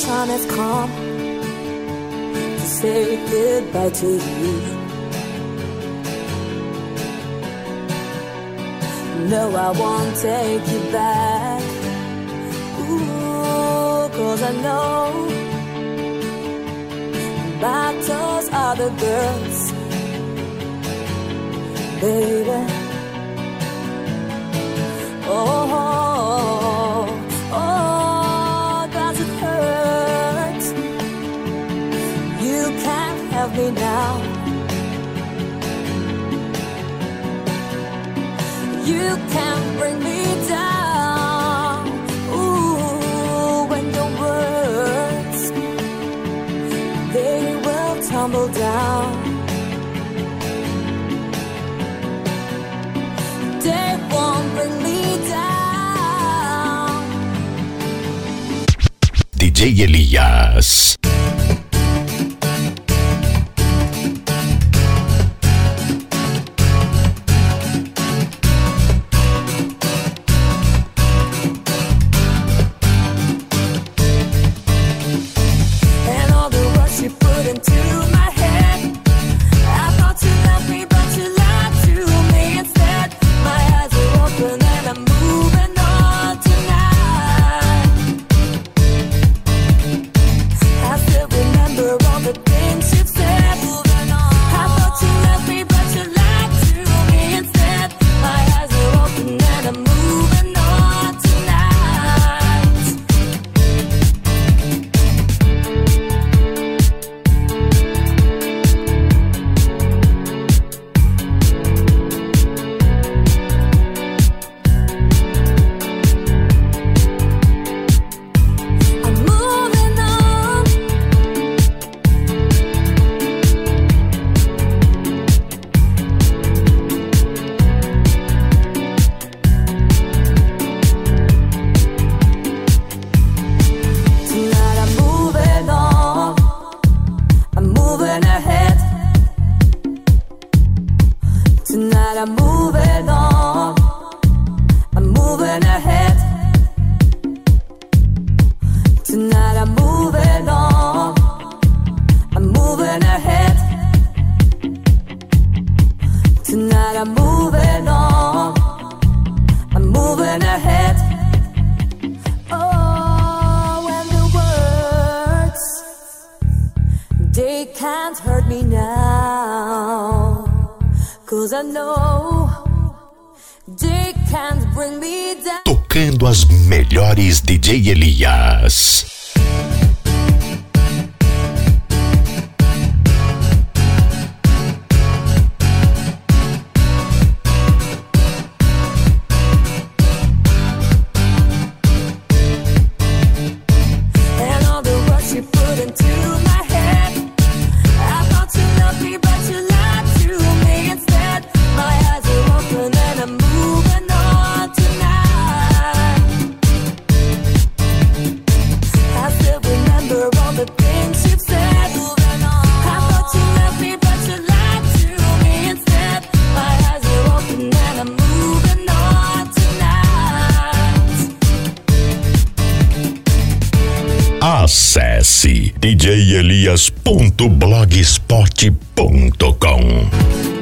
time has come to say goodbye to you. No, I won't take you back. Ooh, 'cause I know battles are the girls, baby. Oh, does it hurt? You can't have me now. You can't bring me down. Ooh, when your words, they will tumble down. They won't bring me down. DJ Elias. Tocando as melhores DJ Elias. Acesse djelias.blogspot.com.